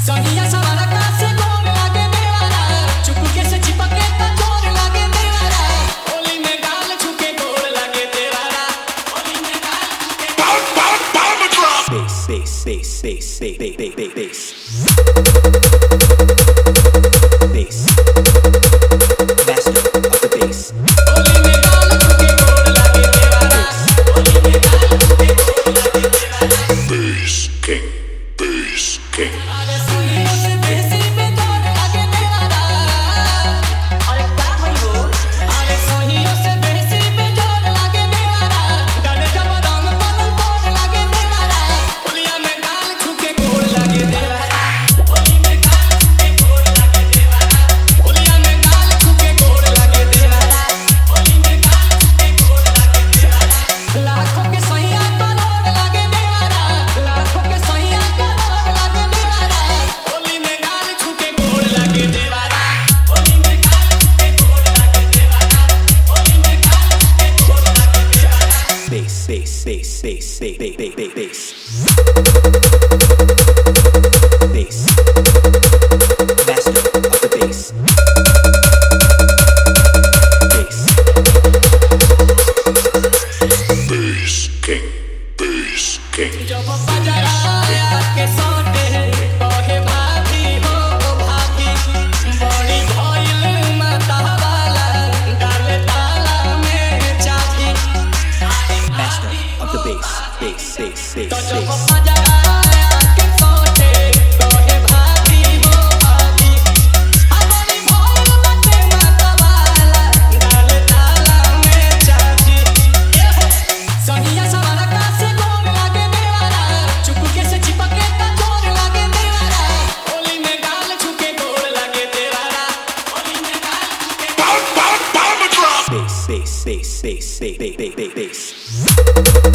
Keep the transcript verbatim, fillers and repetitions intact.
सनिया सवारा का से गोर लागे देवारा, चुपके से चिपके ता जोर लागे देवारा, होली में गाल छुके गोर लागे देवारा, होली में गाल छुके गोर लागे देवारा। Bass, bass, bass, bass, bass, bass, bass, bass. Bass. Master of the bass. Holi में गाल छुके गोर लागे देवारा, होली में गाल छुके गोर लागे देवारा। Bass King, Bass King. अरे सुनियो से बेसी पे जोर लागे देवारा, अरे का होई हो, अरे सुनियो से बेसी पे जोर लागे देवारा, डाले जब रंग पलंग तोड़ लागे देवारा, होलिया में गाल छुके गोर लागे देवारा, होली में गाल छुके गोर लागे देवारा, होलिया में गाल छुके गोर लागे देवारा, होली में गाल छुके गोर लागे देवारा। लाखों के सैया करोड़ लागे देवारा, लाखों के सैया करोड़ लागे देवारा, होली में गाल छुके गोर लागे देवारा, होली में गाल छुके गोर लागे देवारा, होली में गाल छुके गोर लागे देवारा। Bass, bass, bass, bass, bass, bass, bass, bass. Bass. Master of the bass. Bass. Bass King, Bass King. जब बजाया के सोटे कहे भाभी हो भाभी, बड़ी भइल माता वाला डाले ताला में चाबी। Master of the bass, bass, bass, तो bass, जब bass. बजाया के सोटे कहे भाभी हो भाभी, बड़ी भइल माते माता वाला डाले ताला में चाबी। सनिया सवारा का से गोर लागे देवारा, चुपके से चिपके ता जोर लागे देवारा, होली में गाल छुके गोर लागे देवारा, होली में गाल छुके गोर लागे देवारा। Bomb, bomb, bomb drop. Bass, bass, bass, bass, bass, bass, bass, bass.